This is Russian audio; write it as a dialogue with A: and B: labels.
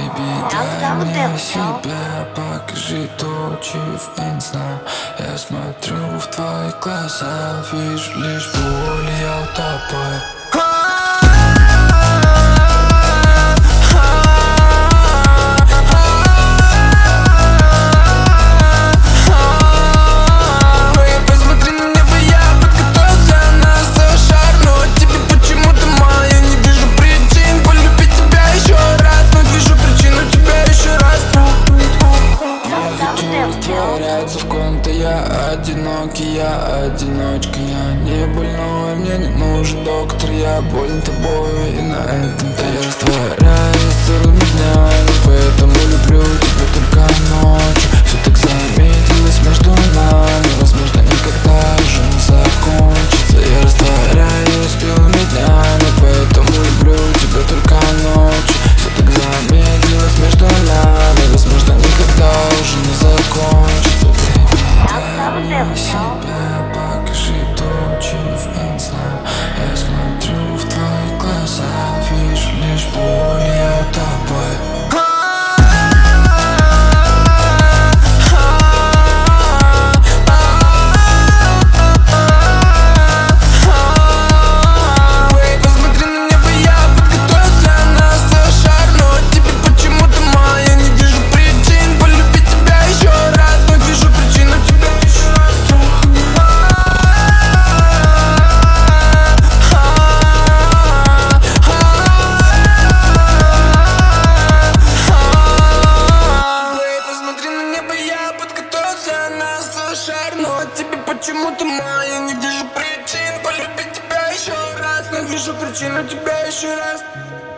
A: Дай мне себя, покажи то, чего я не знаю. Я смотрю в твои глаза, вижу лишь боль, я утопаю. Растворяется в ком-то, я одинокий, я одиночка. Я не больной, мне не нужен доктор. Я болен тобой, и на этом-то я растворяюсь целыми днями. Поэтому люблю тебя только ночью. Все так замедлилось между нами, возможно, никогда уже не закончится. Я растворяюсь белыми днями, поэтому люблю тебя только ночью. Все так замедлилось между нами, возможно, никогда уже не закончится. Дай себя, покажи то, чего я не знаю. Я смотрю в твои глаза, вижу лишь боль, я утопаю. Но тебе почему-то моя, не вижу причин полюбить тебя еще раз. Но вижу причину тебя еще раз.